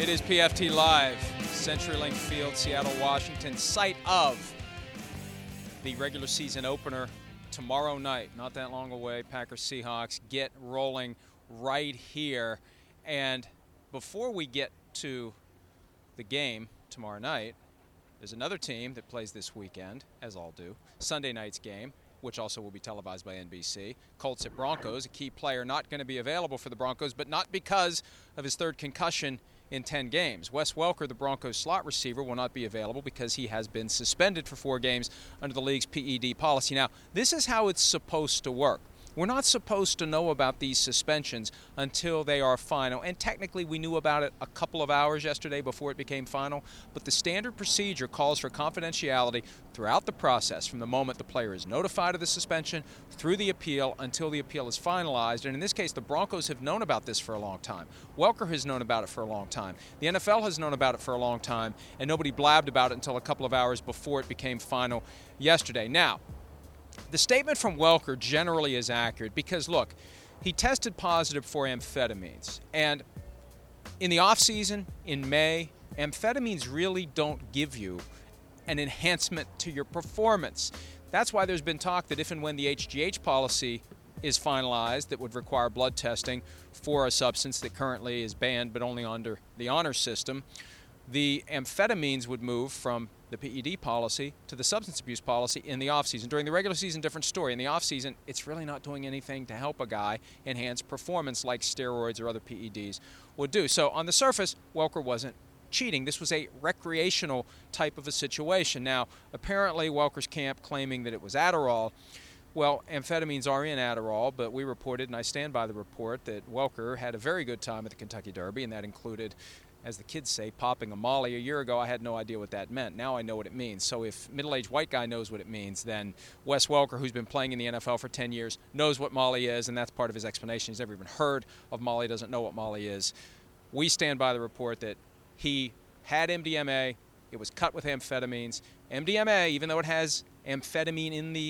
It is PFT Live, CenturyLink Field, Seattle, Washington, site of the regular season opener tomorrow night. Not that long away. Packers Seahawks get rolling right here. And before we get to the game tomorrow night, there's another team that plays this weekend, as all do. Sunday night's game, which also will be televised by NBC. Colts at Broncos, a key player not going to be available for the Broncos, but not because of his third concussion in 10 games. Wes Welker, the Broncos slot receiver, will not be available because he has been suspended for 4 games under the league's PED policy. Now, this is how it's supposed to work. We're not supposed to know about these suspensions until they are final. And technically, we knew about it a couple of hours yesterday before it became final. But the standard procedure calls for confidentiality throughout the process, from the moment the player is notified of the suspension through the appeal until the appeal is finalized. And in this case, the Broncos have known about this for a long time. Welker has known about it for a long time. The NFL has known about it for a long time, and nobody blabbed about it until a couple of hours before it became final yesterday. Now, the statement from Welker generally is accurate because, look, he tested positive for amphetamines. And in the offseason, in May, amphetamines really don't give you an enhancement to your performance. That's why there's been talk that if and when the HGH policy is finalized that would require blood testing for a substance that currently is banned but only under the honor system, the amphetamines would move from the PED policy to the substance abuse policy in the offseason. During the regular season, different story. In the offseason, it's really not doing anything to help a guy enhance performance like steroids or other PEDs would do. So on the surface, Welker wasn't cheating. This was a recreational type of a situation. Now, apparently Welker's camp claiming that it was Adderall. Well, amphetamines are in Adderall, but we reported, and I stand by the report, that Welker had a very good time at the Kentucky Derby, and that included, as the kids say, popping a Molly. A year ago, I had no idea what that meant. Now I know what it means. So if middle-aged white guy knows what it means, then Wes Welker, who's been playing in the NFL for 10 years, knows what Molly is, and that's part of his explanation. He's never even heard of Molly, doesn't know what Molly is. We stand by the report that he had MDMA. It was cut with amphetamines. MDMA, even though it has amphetamine in the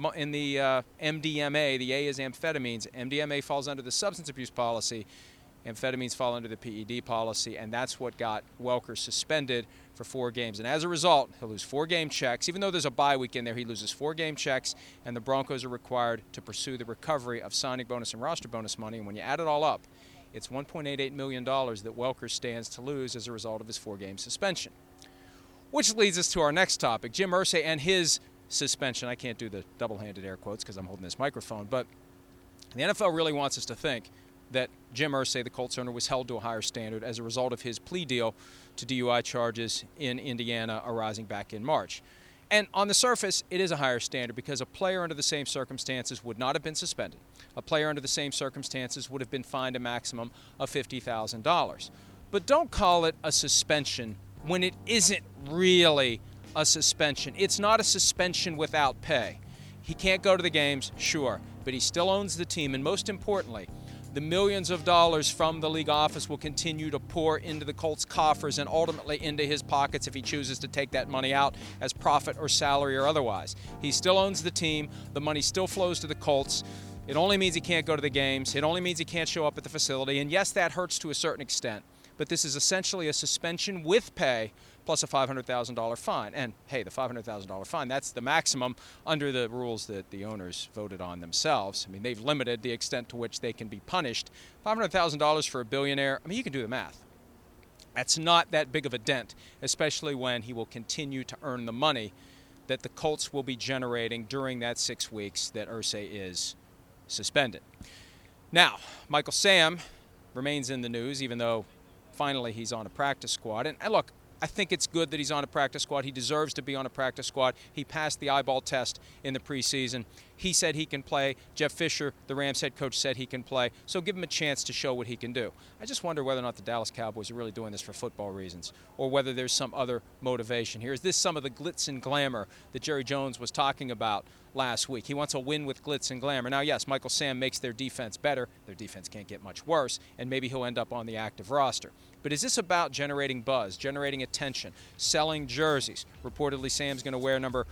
MDMA, the A is amphetamines. MDMA falls under the substance abuse policy. Amphetamines fall under the PED policy, and that's what got Welker suspended for 4 games. And as a result, he'll lose 4 game checks. Even though there's a bye week in there, he loses 4 game checks, and the Broncos are required to pursue the recovery of signing bonus and roster bonus money. And when you add it all up, it's $1.88 million that Welker stands to lose as a result of his 4-game suspension. Which leads us to our next topic, Jim Irsay and his suspension. I can't do the double-handed air quotes because I'm holding this microphone, but the NFL really wants us to think that Jim Irsay, the Colts owner, was held to a higher standard as a result of his plea deal to DUI charges in Indiana arising back in March. And on the surface, it is a higher standard because a player under the same circumstances would not have been suspended. A player under the same circumstances would have been fined a maximum of $50,000. But don't call it a suspension when it isn't really a suspension. It's not a suspension without pay. He can't go to the games, sure, but he still owns the team, and most importantly, the millions of dollars from the league office will continue to pour into the Colts' coffers and ultimately into his pockets if he chooses to take that money out as profit or salary or otherwise. He still owns the team. The money still flows to the Colts. It only means he can't go to the games. It only means he can't show up at the facility. And yes, that hurts to a certain extent. But this is essentially a suspension with pay plus a $500,000 fine. And, hey, the $500,000 fine, that's the maximum under the rules that the owners voted on themselves. I mean, they've limited the extent to which they can be punished. $500,000 for a billionaire, I mean, you can do the math. That's not that big of a dent, especially when he will continue to earn the money that the Colts will be generating during that 6 weeks that Irsay is suspended. Now, Michael Sam remains in the news, even though finally he's on a practice squad. And look, I think it's good that he's on a practice squad. He deserves to be on a practice squad. He passed the eyeball test in the preseason. He said he can play. Jeff Fisher, the Rams head coach, said he can play. So give him a chance to show what he can do. I just wonder whether or not the Dallas Cowboys are really doing this for football reasons or whether there's some other motivation here. Is this some of the glitz and glamour that Jerry Jones was talking about last week? He wants a win with glitz and glamour. Now, yes, Michael Sam makes their defense better. Their defense can't get much worse, and maybe he'll end up on the active roster. But is this about generating buzz, generating attention, selling jerseys? Reportedly, Sam's going to wear number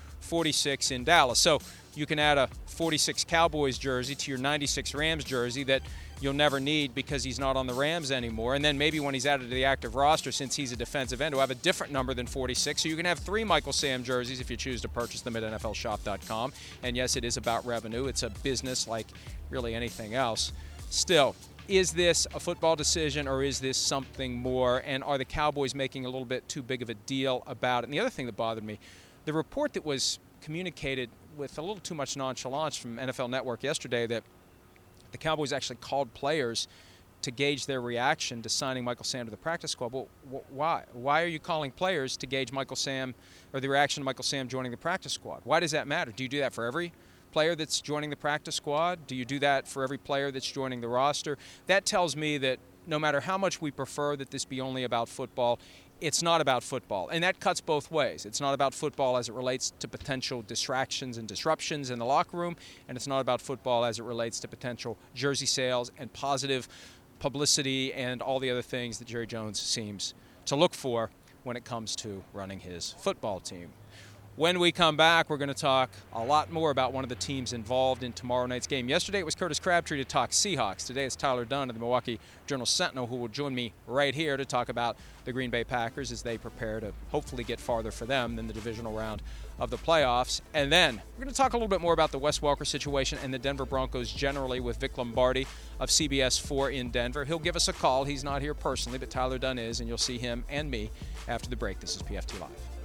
46 in Dallas. So you can add a 46 Cowboys jersey to your 96 Rams jersey that you'll never need because he's not on the Rams anymore. And then maybe when he's added to the active roster, since he's a defensive end, he'll have a different number than 46. So you can have 3 Michael Sam jerseys if you choose to purchase them at NFLshop.com. And yes, it is about revenue. It's a business like really anything else. Still, is this a football decision or is this something more? And are the Cowboys making a little bit too big of a deal about it? And the other thing that bothered me, the report that was communicated with a little too much nonchalance from NFL Network yesterday that the Cowboys actually called players to gauge their reaction to signing Michael Sam to the practice squad. Well, why? Why are you calling players to gauge Michael Sam or the reaction to Michael Sam joining the practice squad? Why does that matter? Do you do that for every player that's joining the practice squad? Do you do that for every player that's joining the roster? That tells me that no matter how much we prefer that this be only about football, it's not about football. And that cuts both ways. It's not about football as it relates to potential distractions and disruptions in the locker room, and it's not about football as it relates to potential jersey sales and positive publicity and all the other things that Jerry Jones seems to look for when it comes to running his football team. When we come back, we're going to talk a lot more about one of the teams involved in tomorrow night's game. Yesterday it was Curtis Crabtree to talk Seahawks. Today it's Tyler Dunne of the Milwaukee Journal-Sentinel who will join me right here to talk about the Green Bay Packers as they prepare to hopefully get farther for them than the divisional round of the playoffs. And then we're going to talk a little bit more about the Wes Welker situation and the Denver Broncos generally with Vic Lombardi of CBS 4 in Denver. He'll give us a call. He's not here personally, but Tyler Dunne is, and you'll see him and me after the break. This is PFT Live.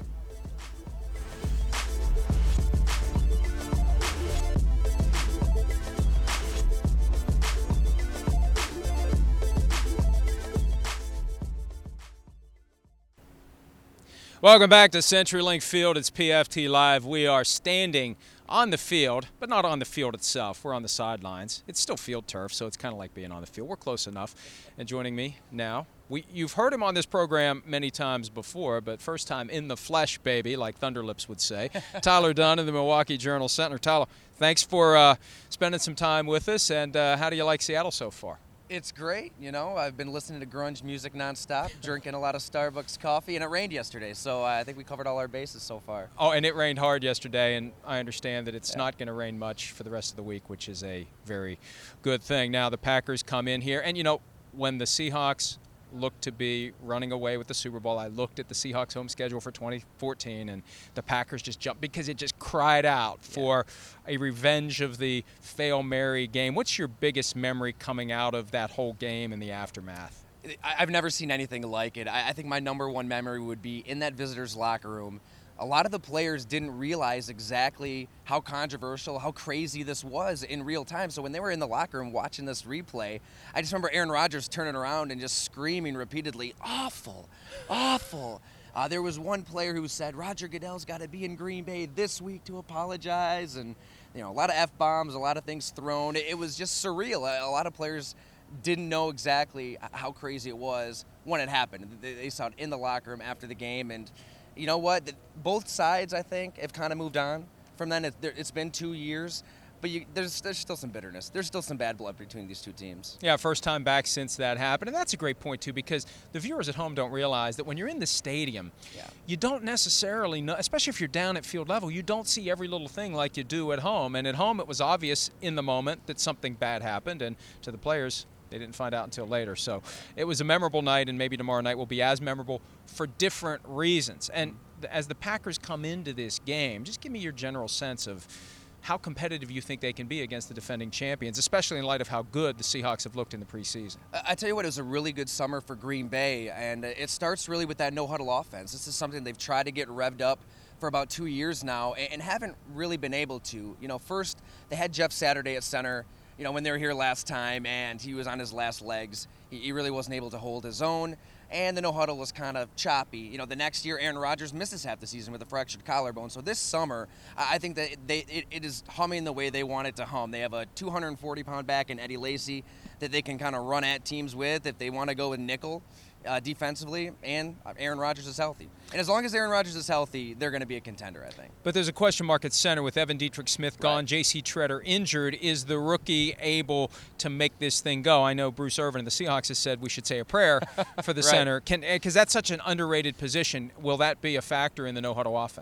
Welcome back to CenturyLink Field. It's PFT Live. We are standing on the field, but not on the field itself. We're on the sidelines. It's still field turf, so it's kind of like being on the field. We're close enough. And joining me now, you've heard him on this program many times before, but first time in the flesh, baby, like Thunderlips would say. Tyler Dunne of the Milwaukee Journal-Sentinel. Tyler, thanks for spending some time with us. And how do you like Seattle so far? It's great. You know, I've been listening to grunge music nonstop, drinking a lot of Starbucks coffee, and it rained yesterday, so I think we covered all our bases so far. Oh, and it rained hard yesterday, and I understand that it's not going to rain much for the rest of the week, which is a very good thing. Now the Packers come in here, and, you know, when the Seahawks looked to be running away with the Super Bowl, I looked at the Seahawks home schedule for 2014, and the Packers just jumped because it just cried out for a revenge of the Fail Mary game. What's your biggest memory coming out of that whole game and the aftermath? I've never seen anything like it. I think my number one memory would be in that visitors' locker room. A lot of the players didn't realize exactly how controversial, how crazy this was in real time. So when they were in the locker room watching this replay, I just remember Aaron Rodgers turning around and just screaming repeatedly, awful, awful. There was one player who said, Roger Goodell's got to be in Green Bay this week to apologize. And, you know, a lot of F-bombs, a lot of things thrown. It was just surreal. A lot of players didn't know exactly how crazy it was when it happened. They saw it in the locker room after the game, and you know what? Both sides, I think, have kind of moved on from then. It's been 2 years, but there's still some bitterness. There's still some bad blood between these two teams. Yeah, first time back since that happened. And that's a great point, too, because the viewers at home don't realize that when you're in the stadium, you don't necessarily know, especially if you're down at field level, you don't see every little thing like you do at home. And at home, it was obvious in the moment that something bad happened, and to the players, they didn't find out until later. So it was a memorable night, and maybe tomorrow night will be as memorable for different reasons. And as the Packers come into this game, just give me your general sense of how competitive you think they can be against the defending champions, especially in light of how good the Seahawks have looked in the preseason. I tell you what, it was a really good summer for Green Bay, and it starts really with that no-huddle offense. This is something they've tried to get revved up for about 2 years now and haven't really been able to. You know, first they had Jeff Saturday at center, you know, when they were here last time, and he was on his last legs. He really wasn't able to hold his own, and the no-huddle was kind of choppy. You know, the next year, Aaron Rodgers misses half the season with a fractured collarbone. So this summer, I think that it is humming the way they want it to hum. They have a 240-pound back in Eddie Lacy that they can kind of run at teams with if they want to go with nickel defensively, and Aaron Rodgers is healthy. And as long as Aaron Rodgers is healthy, they're going to be a contender, I think. But there's a question mark at center with Evan Dietrich Smith gone, J.C. Tretter injured. Is the rookie able to make this thing go? I know Bruce Irvin and the Seahawks has said we should say a prayer for the center. Because that's such an underrated position. Will that be a factor in the no-huddle offense?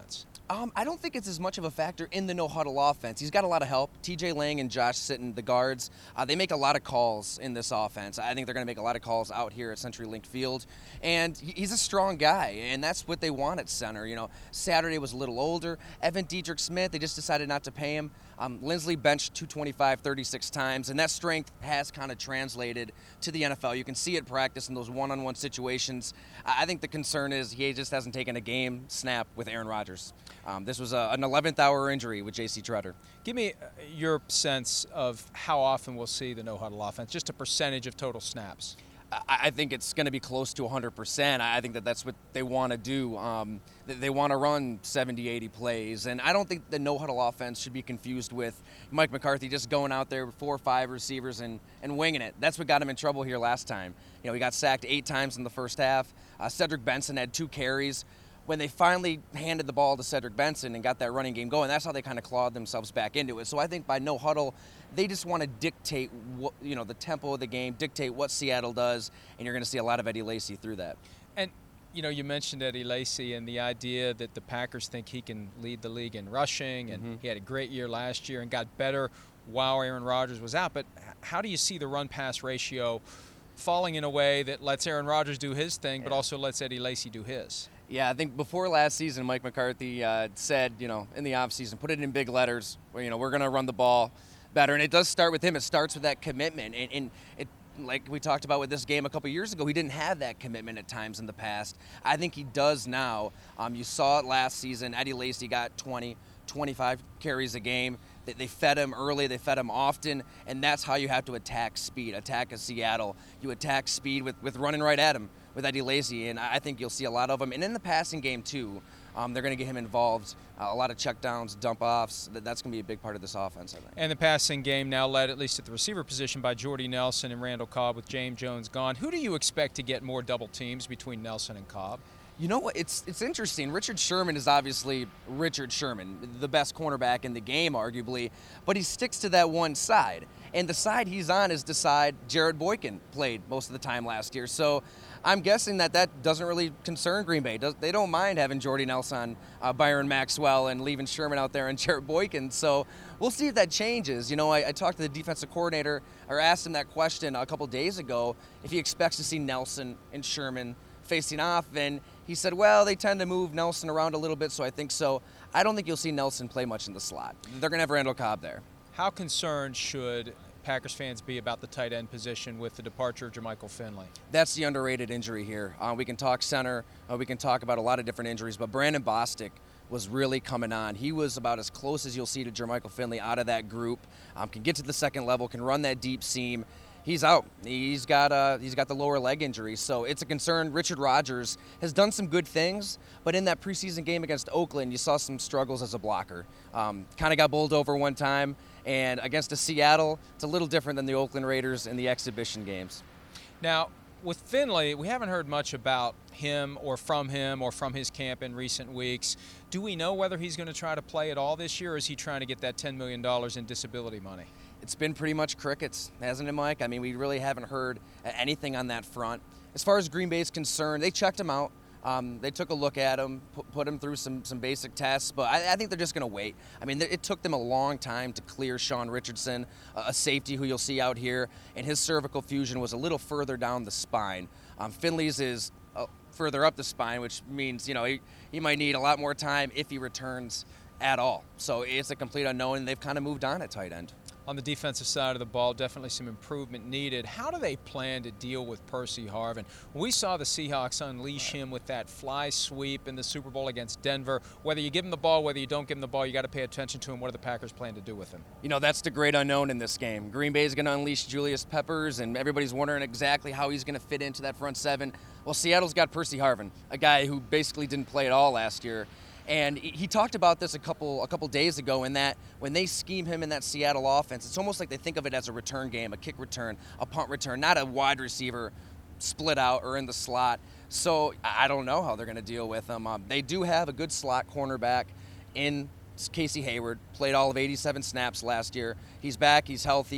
I don't think it's as much of a factor in the no-huddle offense. He's got a lot of help. TJ Lang and Josh Sitton, the guards, they make a lot of calls in this offense. I think they're going to make a lot of calls out here at CenturyLink Field. And he's a strong guy, and that's what they want at center. You know, Saturday was a little older. Evan Diedrich Smith, they just decided not to pay him. Lindsley benched 225 36 times, and that strength has kind of translated to the NFL. You can see it practice in those one-on-one situations. I think the concern is he just hasn't taken a game snap with Aaron Rodgers. This was an 11th hour injury with J.C. Tretter. Give me your sense of how often we'll see the no-huddle offense, just a percentage of total snaps. I think it's going to be close to 100%. I think that's what they want to do. They want to run 70, 80 plays. And I don't think the no-huddle offense should be confused with Mike McCarthy just going out there with 4 or 5 receivers and winging it. That's what got him in trouble here last time. You know, he got sacked 8 times in the first half. Cedric Benson had 2 carries. When they finally handed the ball to Cedric Benson and got that running game going, that's how they kind of clawed themselves back into it. So I think by no huddle, they just want to dictate what, you know, the tempo of the game, dictate what Seattle does, and you're going to see a lot of Eddie Lacy through that. And, you know, you mentioned Eddie Lacy and the idea that the Packers think he can lead the league in rushing, and he had a great year last year and got better while Aaron Rodgers was out. But how do you see the run-pass ratio falling in a way that lets Aaron Rodgers do his thing, but also lets Eddie Lacy do his? Yeah, I think before last season, Mike McCarthy said, you know, in the offseason, put it in big letters, where, you know, we're going to run the ball better. And it does start with him. It starts with that commitment. And it, like we talked about with this game a couple years ago, he didn't have that commitment at times in the past. I think he does now. You saw it last season. Eddie Lacy got 20, 25 carries a game. They fed him early, they fed him often, and that's how you have to attack speed, attack a Seattle. You attack speed with running right at him with Eddie Lacy, and I think you'll see a lot of them. And in the passing game, too, they're going to get him involved. A lot of checkdowns, dump-offs. That's going to be a big part of this offense, I think. And the passing game now led, at least at the receiver position, by Jordy Nelson and Randall Cobb with James Jones gone. Who do you expect to get more double teams between Nelson and Cobb? You know what? It's interesting. Richard Sherman is obviously Richard Sherman, the best cornerback in the game, arguably, but he sticks to that one side. And the side he's on is the side Jared Boykin played most of the time last year. So I'm guessing that doesn't really concern Green Bay. They don't mind having Jordy Nelson, Byron Maxwell, and leaving Sherman out there and Jared Boykin. So we'll see if that changes. You know, I talked to the defensive coordinator, or asked him that question a couple days ago, if he expects to see Nelson and Sherman facing off, and he said, well, they tend to move Nelson around a little bit, so I think so. I don't think you'll see Nelson play much in the slot. They're going to have Randall Cobb there. How concerned should Packers fans be about the tight end position with the departure of Jermichael Finley? That's the underrated injury here. We can talk center. We can talk about a lot of different injuries, but Brandon Bostic was really coming on. He was about as close as you'll see to Jermichael Finley out of that group. Can get to the second level, can run that deep seam. He's out. He's got the lower leg injury, so it's a concern. Richard Rodgers has done some good things, but in that preseason game against Oakland, you saw some struggles as a blocker. Kind of got bowled over one time, and against a Seattle, it's a little different than the Oakland Raiders in the exhibition games. Now, with Finley, we haven't heard much about him or from his camp in recent weeks. Do we know whether he's going to try to play at all this year, or is he trying to get that $10 million in disability money? It's been pretty much crickets, hasn't it, Mike? I mean, we really haven't heard anything on that front. As far as Green Bay's concerned, they checked him out. They took a look at him, put him through some basic tests, but I think they're just going to wait. I mean, it took them a long time to clear Sean Richardson, a safety who you'll see out here, and his cervical fusion was a little further down the spine. Finley's is further up the spine, which means, you know, he might need a lot more time if he returns at all. So it's a complete unknown, and they've kind of moved on at tight end. On the defensive side of the ball, definitely some improvement needed. How do they plan to deal with Percy Harvin? We saw the Seahawks unleash him with that fly sweep in the Super Bowl against Denver. Whether you give him the ball, whether you don't give him the ball, you got to pay attention to him. What do the Packers plan to do with him? You know, that's the great unknown in this game. Green Bay is going to unleash Julius Peppers, and everybody's wondering exactly how he's going to fit into that front seven. Well, Seattle's got Percy Harvin, a guy who basically didn't play at all last year. And he talked about this a couple days ago, in that when they scheme him in that Seattle offense, it's almost like they think of it as a return game, a kick return, a punt return, not a wide receiver split out or in the slot. So I don't know how they're going to deal with him. They do have a good slot cornerback in Casey Hayward, played all of 87 snaps last year. He's back, he's healthy,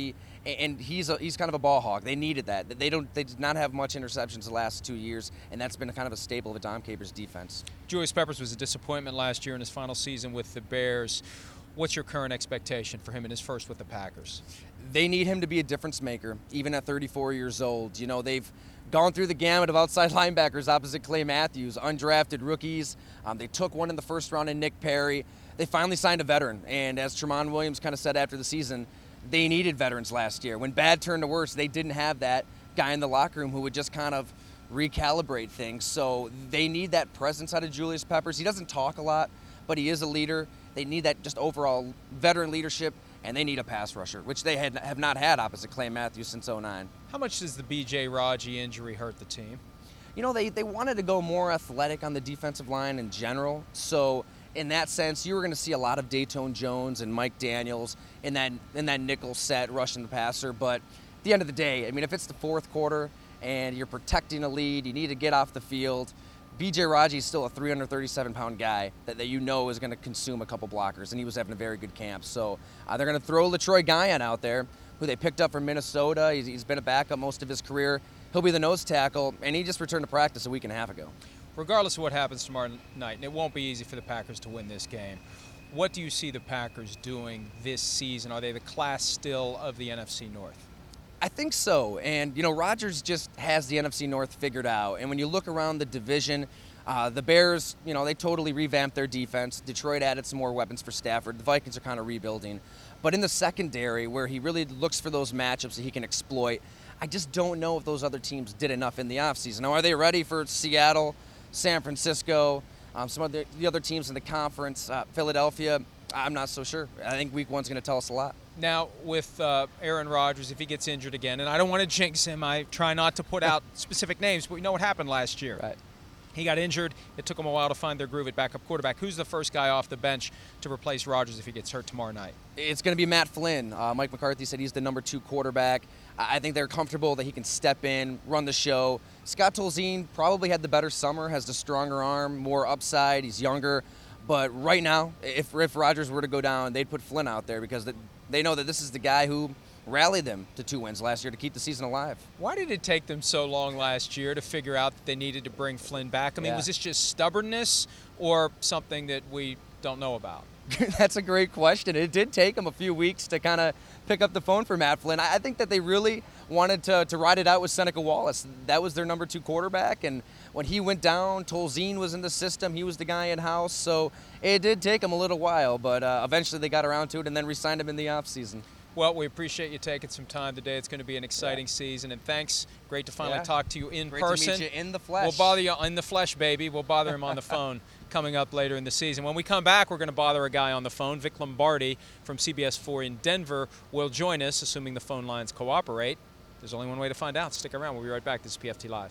and he's kind of a ball hog. They needed that. They did not have much interceptions the last 2 years, and that's been kind of a staple of Dom Capers' defense. Julius Peppers was a disappointment last year in his final season with the Bears. What's your current expectation for him in his first with the Packers? They need him to be a difference maker, even at 34 years old. You know, they've gone through the gamut of outside linebackers opposite Clay Matthews, undrafted rookies. They took one in the first round in Nick Perry. They finally signed a veteran, and as Tramon Williams kind of said after the season, they needed veterans last year. When bad turned to worse, they didn't have that guy in the locker room who would just kind of recalibrate things. So they need that presence out of Julius Peppers. He doesn't talk a lot, but he is a leader. They need that just overall veteran leadership, and they need a pass rusher, which they have not had opposite Clay Matthews since 2009. How much does the B.J. Raji injury hurt the team? You know, they wanted to go more athletic on the defensive line in general. So in that sense, you were going to see a lot of Dayton Jones and Mike Daniels in that nickel set rushing the passer. But at the end of the day, I mean, if it's the fourth quarter and you're protecting a lead, you need to get off the field. B.J. Raji is still a 337-pound guy that you know is going to consume a couple blockers, and he was having a very good camp. So they're going to throw LaTroy Guion out there, who they picked up from Minnesota. He's been a backup most of his career. He'll be the nose tackle, and he just returned to practice a week and a half ago. Regardless of what happens tomorrow night, and it won't be easy for the Packers to win this game, what do you see the Packers doing this season? Are they the class still of the NFC North? I think so. And, you know, Rodgers just has the NFC North figured out. And when you look around the division, the Bears, you know, they totally revamped their defense. Detroit added some more weapons for Stafford. The Vikings are kind of rebuilding. But in the secondary, where he really looks for those matchups that he can exploit, I just don't know if those other teams did enough in the offseason. Now, are they ready for Seattle, San Francisco, some of the other teams in the conference, Philadelphia? I'm not so sure. I think week one's going to tell us a lot. Now, with Aaron Rodgers, if he gets injured again, and I don't want to jinx him, I try not to put out specific names, but we know what happened last year. Right. He got injured. It took him a while to find their groove at backup quarterback. Who's the first guy off the bench to replace Rodgers if he gets hurt tomorrow night? It's going to be Matt Flynn. Mike McCarthy said he's the number 2 quarterback. I think they're comfortable that he can step in, run the show. Scott Tolzien probably had the better summer, has the stronger arm, more upside. He's younger. But right now, if Rodgers were to go down, they'd put Flynn out there because they know that this is the guy who rallied them to 2 wins last year to keep the season alive. Why did it take them so long last year to figure out that they needed to bring Flynn back? I mean, was this just stubbornness or something that we don't know about? That's a great question. It did take them a few weeks to kind of pick up the phone for Matt Flynn. I think that they really wanted to ride it out with Seneca Wallace. That was their number 2 quarterback, and when he went down, Tolzien was in the system. He was the guy in-house, so it did take them a little while, but eventually they got around to it and then re-signed him in the offseason. Well, we appreciate you taking some time today. It's going to be an exciting season, and thanks. Great to finally talk to you in person. Great to meet you in the flesh. We'll bother you in the flesh, baby. We'll bother him on the phone coming up later in the season. When we come back, we're going to bother a guy on the phone. Vic Lombardi from CBS 4 in Denver will join us, assuming the phone lines cooperate. There's only one way to find out. Stick around. We'll be right back. This is PFT Live.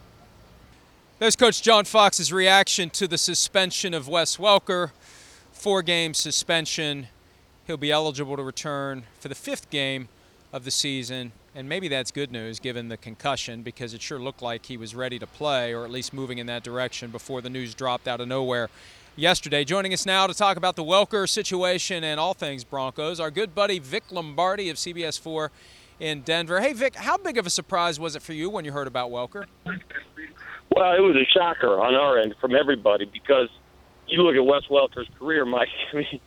There's Coach John Fox's reaction to the suspension of Wes Welker. 4-game suspension. He'll be eligible to return for the 5th game of the season, and maybe that's good news given the concussion because it sure looked like he was ready to play or at least moving in that direction before the news dropped out of nowhere yesterday. Joining us now to talk about the Welker situation and all things Broncos, our good buddy Vic Lombardi of CBS 4 in Denver. Hey, Vic, how big of a surprise was it for you when you heard about Welker? Well, it was a shocker on our end from everybody because you look at Wes Welker's career, Mike. I mean,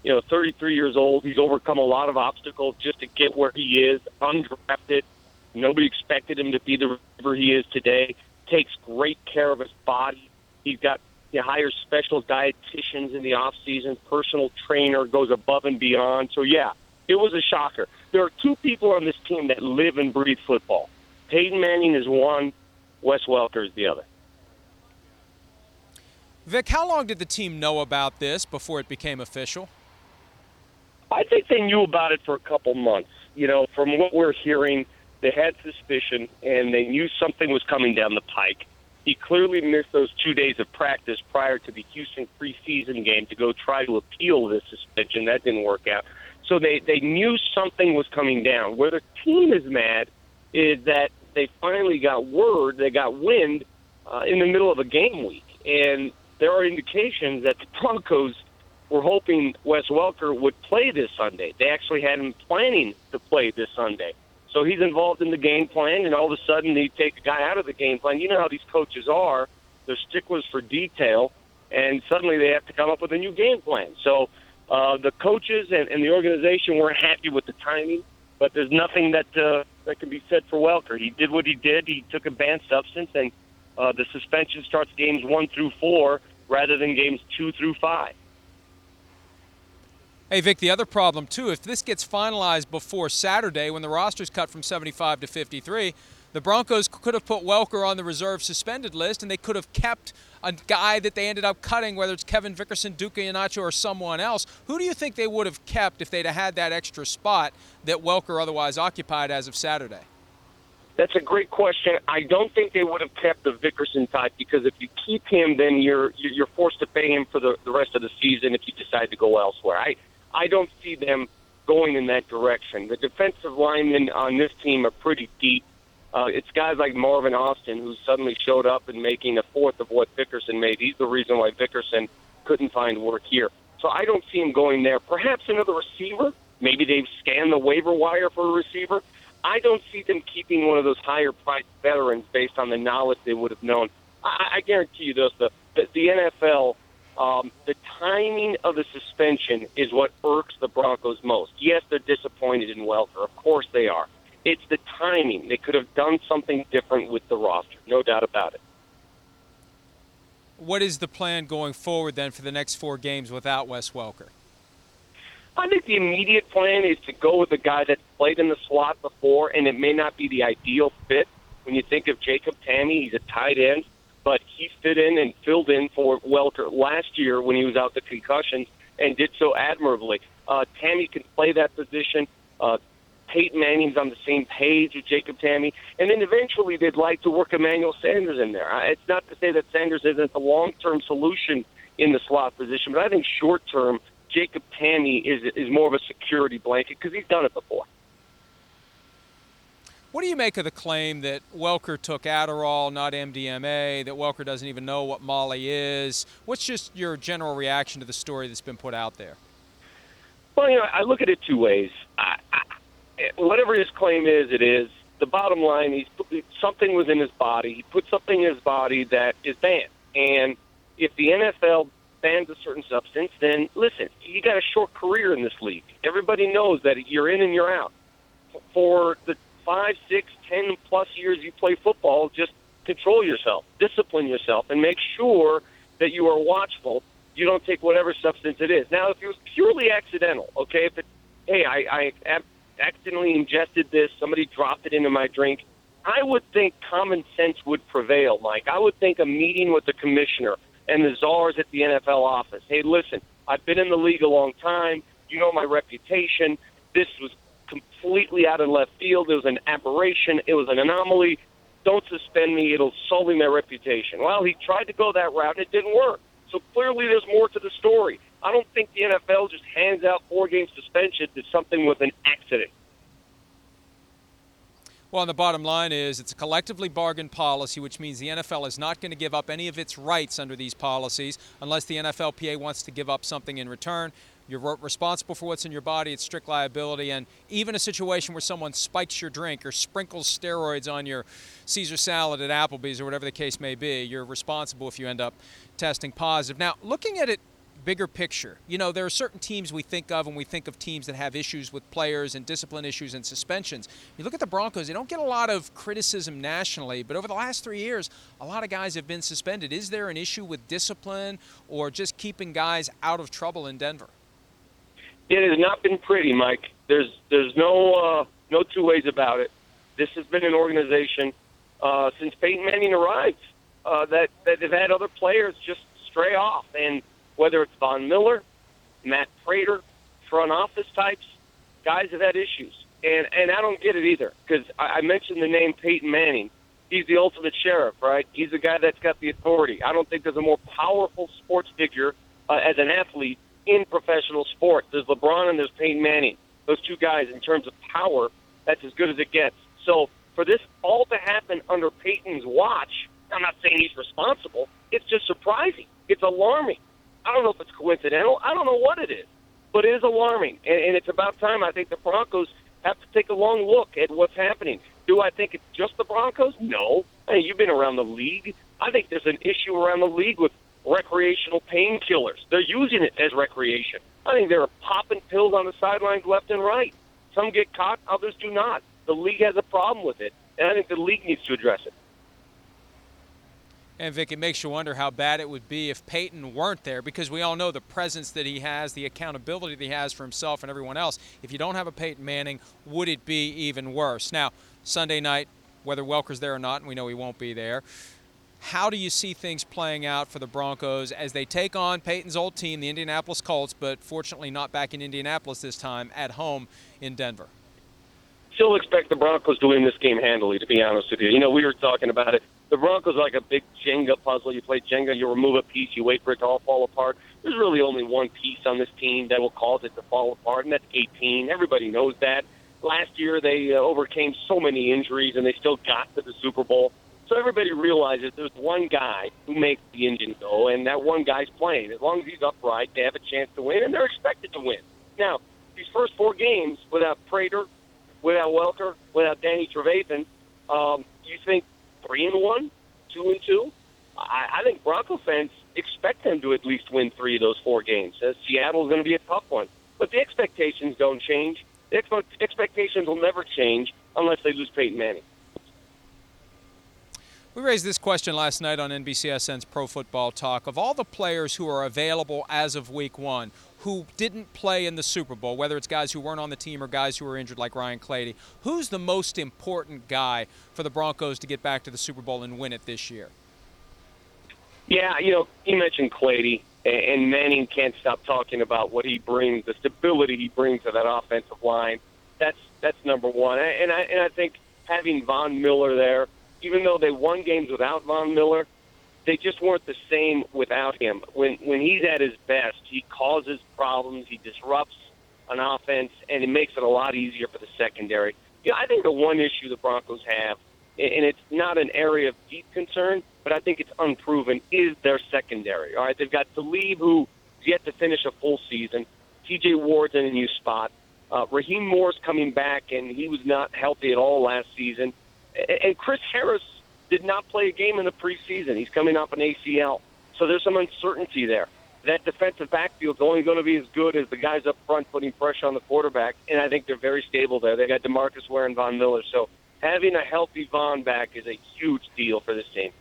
33 years old. He's overcome a lot of obstacles just to get where he is, undrafted. Nobody expected him to be the receiver he is today. Takes great care of his body. He's got hires special dietitians in the off season. Personal trainer, goes above and beyond. So, yeah, it was a shocker. There are 2 people on this team that live and breathe football. Peyton Manning is one. Wes Welker is the other. Vic, how long did the team know about this before it became official? I think they knew about it for a couple months. From what we're hearing, they had suspicion, and they knew something was coming down the pike. He clearly missed those 2 days of practice prior to the Houston preseason game to go try to appeal this suspension. That didn't work out. So they knew something was coming down. Where the team is mad is that they finally got word, they got wind in the middle of a game week. And there are indications that the Broncos were hoping Wes Welker would play this Sunday. They actually had him planning to play this Sunday. So he's involved in the game plan, and all of a sudden they take a guy out of the game plan. You know how these coaches are. They're sticklers for detail, and suddenly they have to come up with a new game plan. So the coaches and the organization weren't happy with the timing, but there's nothing that can be said for Welker. He did what he did. He took a banned substance, and the suspension starts games 1 through 4 rather than games 2 through 5. Hey, Vic, the other problem, too, if this gets finalized before Saturday when the roster's cut from 75 to 53, the Broncos could have put Welker on the reserve suspended list, and they could have kept a guy that they ended up cutting, whether it's Kevin Vickerson, Duke Iheanacho, or someone else. Who do you think they would have kept if they'd have had that extra spot that Welker otherwise occupied as of Saturday? That's a great question. I don't think they would have kept the Vickerson type, because if you keep him, then you're forced to pay him for the rest of the season if you decide to go elsewhere. I don't see them going in that direction. The defensive linemen on this team are pretty deep. It's guys like Marvin Austin who suddenly showed up and making a fourth of what Vickerson made. He's the reason why Vickerson couldn't find work here. So I don't see him going there. Perhaps another receiver. Maybe they've scanned the waiver wire for a receiver. I don't see them keeping one of those higher-priced veterans based on the knowledge they would have known. I guarantee you this, the NFL, the timing of the suspension is what irks the Broncos most. Yes, they're disappointed in Welker. Of course they are. It's the timing. They could have done something different with the roster, no doubt about it. What is the plan going forward then for the next 4 games without Wes Welker? I think the immediate plan is to go with a guy that's played in the slot before, and it may not be the ideal fit. When you think of Jacob Tamme, he's a tight end, but he fit in and filled in for Welker last year when he was out with concussions and did so admirably. Tamme can play that position. Peyton Manning's on the same page with Jacob Tamme, and then eventually they'd like to work Emmanuel Sanders in there. It's not to say that Sanders isn't the long-term solution in the slot position, but I think short-term, Jacob Tamme is more of a security blanket because he's done it before. What do you make of the claim that Welker took Adderall, not MDMA, that Welker doesn't even know what Molly is? What's just your general reaction to the story that's been put out there? Well, I look at it two ways. Whatever his claim is, it is. The bottom line, something was in his body. He put something in his body that is banned. And if the NFL bans a certain substance, then listen, you got a short career in this league. Everybody knows that you're in and you're out. For the 5, 6, 10-plus years you play football, just control yourself, discipline yourself, and make sure that you are watchful. You don't take whatever substance it is. Now, if it was purely accidental, okay, I accidentally ingested this, somebody dropped it into my drink, I would think common sense would prevail, Mike. I would think a meeting with the commissioner and the czars at the NFL office. Hey, listen, I've been in the league a long time. You know my reputation. This was completely out of left field. It was an aberration. It was an anomaly. Don't suspend me. It'll sully my reputation. Well, he tried to go that route. It didn't work. So clearly there's more to the story. I don't think the NFL just hands out 4-game suspension to something with an accident. Well, and the bottom line is it's a collectively bargained policy, which means the NFL is not going to give up any of its rights under these policies unless the NFLPA wants to give up something in return. You're responsible for what's in your body. It's strict liability. And even a situation where someone spikes your drink or sprinkles steroids on your Caesar salad at Applebee's or whatever the case may be, you're responsible if you end up testing positive. Now, looking at it bigger picture, there are certain teams we think of when we think of teams that have issues with players and discipline issues and suspensions. You look at the Broncos, they don't get a lot of criticism nationally, but over the last 3 years, a lot of guys have been suspended. Is there an issue with discipline or just keeping guys out of trouble in Denver? It has not been pretty, Mike. There's no two ways about it. This has been an organization since Peyton Manning arrived that have had other players just stray off. And whether it's Von Miller, Matt Prater, front office types, guys have had issues. And I don't get it either, because I mentioned the name Peyton Manning. He's the ultimate sheriff, right? He's the guy that's got the authority. I don't think there's a more powerful sports figure as an athlete in professional sports. There's LeBron and there's Peyton Manning. Those two guys, in terms of power, that's as good as it gets. So for this all to happen under Peyton's watch, I'm not saying he's responsible. It's just surprising. It's alarming. I don't know if it's coincidental. I don't know what it is, but it is alarming. And it's about time. I think the Broncos have to take a long look at what's happening. Do I think it's just the Broncos? No. Hey, you've been around the league. I think there's an issue around the league with recreational painkillers. They're using it as recreation. I think they're popping pills on the sidelines left and right. Some get caught, others do not. The league has a problem with it, and I think the league needs to address it. And, Vic, it makes you wonder how bad it would be if Peyton weren't there, because we all know the presence that he has, the accountability that he has for himself and everyone else. If you don't have a Peyton Manning, would it be even worse? Now, Sunday night, whether Welker's there or not, and we know he won't be there, how do you see things playing out for the Broncos as they take on Peyton's old team, the Indianapolis Colts, but fortunately not back in Indianapolis this time, at home in Denver? Still expect the Broncos to win this game handily, to be honest with you. You know, we were talking about it. The Broncos are like a big Jenga puzzle. You play Jenga, you remove a piece, you wait for it to all fall apart. There's really only one piece on this team that will cause it to fall apart, and that's 18. Everybody knows that. Last year they overcame so many injuries, and they still got to the Super Bowl. So everybody realizes there's one guy who makes the engine go, and that one guy's playing. As long as he's upright, they have a chance to win, and they're expected to win. Now, these first 4 games without Prater, without Welker, without Danny Trevathan, you think 3-1, 2-2? I think Bronco fans expect them to at least win 3 of those 4 games. Seattle's going to be a tough one. But the expectations don't change. The expectations will never change unless they lose Peyton Manning. We raised this question last night on NBCSN's Pro Football Talk. Of all the players who are available as of Week 1 who didn't play in the Super Bowl, whether it's guys who weren't on the team or guys who were injured like Ryan Clady, who's the most important guy for the Broncos to get back to the Super Bowl and win it this year? Yeah, you mentioned Clady, and Manning can't stop talking about what he brings, the stability he brings to that offensive line. That's number one. And I think having Von Miller there, even though they won games without Von Miller, they just weren't the same without him. When he's at his best, he causes problems, he disrupts an offense, and it makes it a lot easier for the secondary. I think the one issue the Broncos have, and it's not an area of deep concern, but I think it's unproven, is their secondary. All right, they've got Talib, who's yet to finish a full season. T.J. Ward's in a new spot. Raheem Moore's coming back, and he was not healthy at all last season. And Chris Harris did not play a game in the preseason. He's coming off an ACL. So there's some uncertainty there. That defensive backfield's only going to be as good as the guys up front putting pressure on the quarterback, and I think they're very stable there. They got DeMarcus Ware and Von Miller. So having a healthy Von back is a huge deal for this team.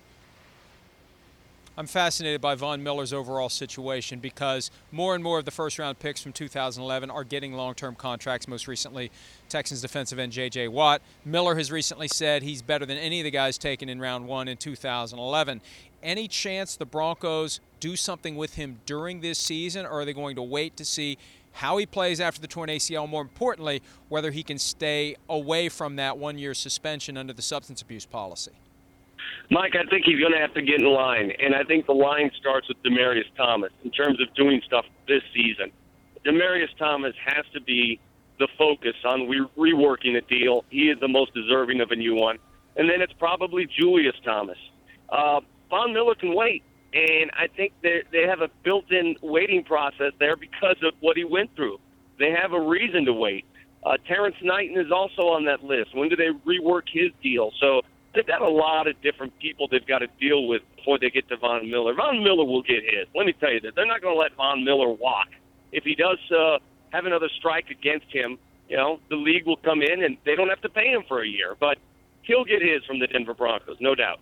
I'm fascinated by Von Miller's overall situation because more and more of the first-round picks from 2011 are getting long-term contracts, most recently Texans defensive end J.J. Watt. Miller has recently said he's better than any of the guys taken in round 1 in 2011. Any chance the Broncos do something with him during this season, or are they going to wait to see how he plays after the torn ACL, more importantly, whether he can stay away from that 1-year suspension under the substance abuse policy? Mike, I think he's going to have to get in line, and I think the line starts with Demaryius Thomas in terms of doing stuff this season. Demaryius Thomas has to be the focus on reworking a deal. He is the most deserving of a new one. And then it's probably Julius Thomas. Von Miller can wait, and I think they have a built-in waiting process there because of what he went through. They have a reason to wait. Terrence Knighton is also on that list. When do they rework his deal? So they've got a lot of different people they've got to deal with before they get to Von Miller. Von Miller will get his. Let me tell you this. They're not going to let Von Miller walk. If he does have another strike against him, the league will come in and they don't have to pay him for a year. But he'll get his from the Denver Broncos, no doubt.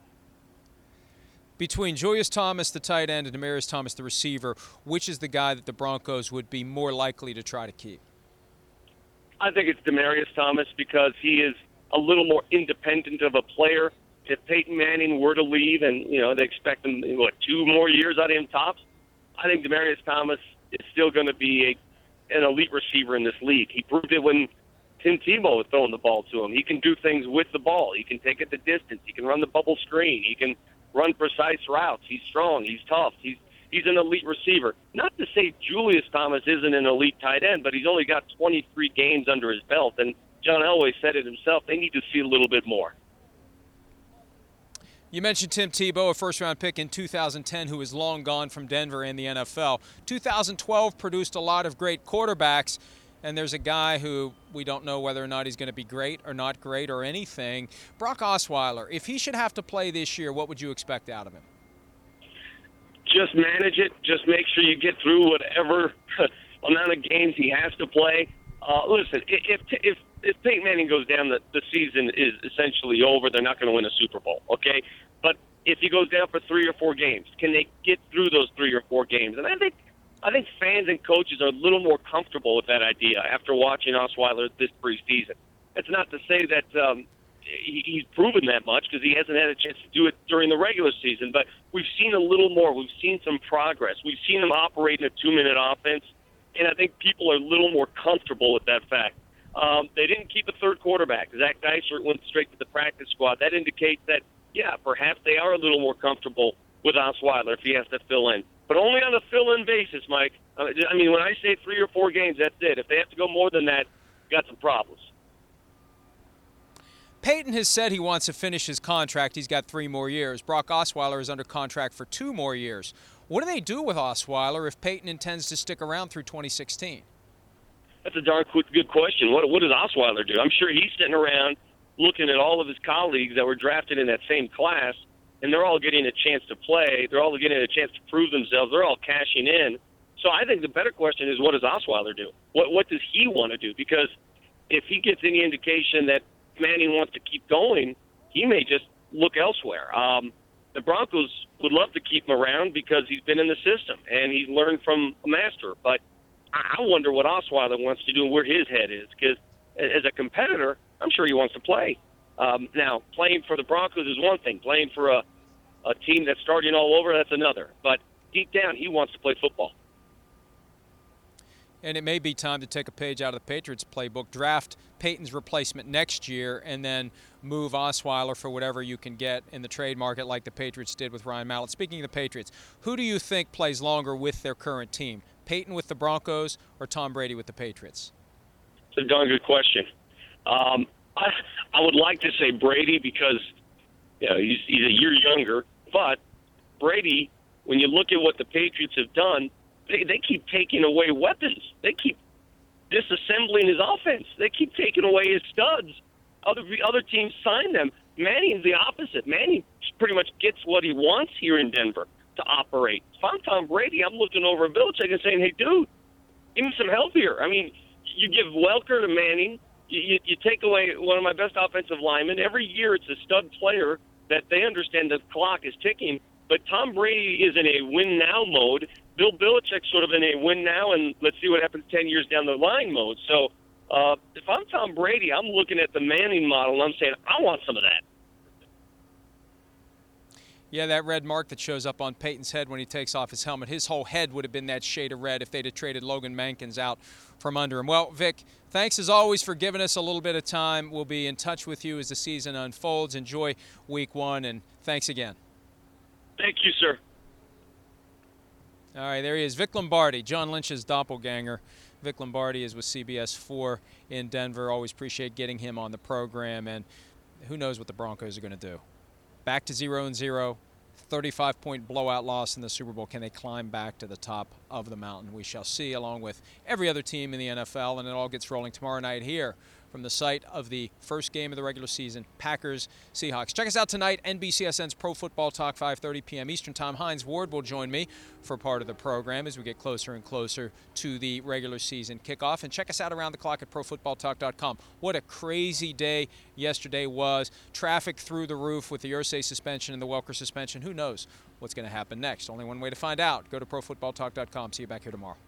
Between Julius Thomas, the tight end, and Demaryius Thomas, the receiver, which is the guy that the Broncos would be more likely to try to keep? I think it's Demaryius Thomas because he is a little more independent of a player. If Peyton Manning were to leave and, they expect him, 2 more years out of him tops, I think Demaryius Thomas is still going to be an elite receiver in this league. He proved it when Tim Tebow was throwing the ball to him. He can do things with the ball. He can take it the distance. He can run the bubble screen. He can run precise routes. He's strong. He's tough. He's an elite receiver. Not to say Julius Thomas isn't an elite tight end, but he's only got 23 games under his belt, and John Elway said it himself. They need to see a little bit more. You mentioned Tim Tebow, a first-round pick in 2010 who is long gone from Denver and the NFL. 2012 produced a lot of great quarterbacks, and there's a guy who we don't know whether or not he's going to be great or not great or anything. Brock Osweiler, if he should have to play this year, what would you expect out of him? Just manage it. Just make sure you get through whatever amount of games he has to play. Listen, if Peyton Manning goes down, the season is essentially over. They're not going to win a Super Bowl, okay? But if he goes down for 3 or 4 games, can they get through those 3 or 4 games? And I think fans and coaches are a little more comfortable with that idea after watching Osweiler this preseason. That's not to say that he's proven that much, because he hasn't had a chance to do it during the regular season. But we've seen a little more. We've seen some progress. We've seen him operate in a 2-minute offense, and I think people are a little more comfortable with that fact. They didn't keep a third quarterback. Zach Dysert went straight to the practice squad. That indicates that, yeah, perhaps they are a little more comfortable with Osweiler if he has to fill in. But only on a fill-in basis, Mike. I mean, when I say 3 or 4 games, that's it. If they have to go more than that, got some problems. Peyton has said he wants to finish his contract. He's got 3 more years. Brock Osweiler is under contract for 2 more years. What do they do with Osweiler if Peyton intends to stick around through 2016? That's a darn good question. What does Osweiler do? I'm sure he's sitting around looking at all of his colleagues that were drafted in that same class, and they're all getting a chance to play. They're all getting a chance to prove themselves. They're all cashing in. So I think the better question is, what does Osweiler do? What does he want to do? Because if he gets any indication that Manning wants to keep going, he may just look elsewhere. The Broncos would love to keep him around because he's been in the system and he's learned from a master. But I wonder what Osweiler wants to do and where his head is, because as a competitor, I'm sure he wants to play. Now, playing for the Broncos is one thing. Playing for a team that's starting all over, that's another. But deep down, he wants to play football. And it may be time to take a page out of the Patriots playbook, draft Peyton's replacement next year, and then move Osweiler for whatever you can get in the trade market like the Patriots did with Ryan Mallett. Speaking of the Patriots, who do you think plays longer with their current team? Peyton with the Broncos or Tom Brady with the Patriots? It's a darn good question. I would like to say Brady because he's a year younger, but Brady, when you look at what the Patriots have done, they keep taking away weapons. They keep disassembling his offense. They keep taking away his studs. Other teams sign them. Manning's the opposite. Manning pretty much gets what he wants here in Denver to operate. If I'm Tom Brady, I'm looking over at Belichick and saying, hey, dude, give me some help here. I mean, you give Welker to Manning. You take away one of my best offensive linemen. Every year it's a stud player that they understand the clock is ticking. But Tom Brady is in a win-now mode. Bill Belichick's sort of in a win-now and let's see what happens 10 years down the line mode. So if I'm Tom Brady, I'm looking at the Manning model, and I'm saying, I want some of that. Yeah, that red mark that shows up on Peyton's head when he takes off his helmet, his whole head would have been that shade of red if they'd have traded Logan Mankins out from under him. Well, Vic, thanks as always for giving us a little bit of time. We'll be in touch with you as the season unfolds. Enjoy week 1, and thanks again. Thank you, sir. All right, there he is, Vic Lombardi, John Lynch's doppelganger. Vic Lombardi is with CBS 4 in Denver. Always appreciate getting him on the program, and who knows what the Broncos are going to do. Back to 0-0, 35-point blowout loss in the Super Bowl. Can they climb back to the top of the mountain? We shall see, along with every other team in the NFL, and it all gets rolling tomorrow night here from the site of the first game of the regular season, Packers-Seahawks. Check us out tonight, NBCSN's Pro Football Talk, 5:30 p.m. Eastern Time. Hines Ward will join me for part of the program as we get closer and closer to the regular season kickoff. And check us out around the clock at ProFootballTalk.com. What a crazy day yesterday was. Traffic through the roof with the Irsay suspension and the Welker suspension. Who knows what's going to happen next? Only one way to find out. Go to ProFootballTalk.com. See you back here tomorrow.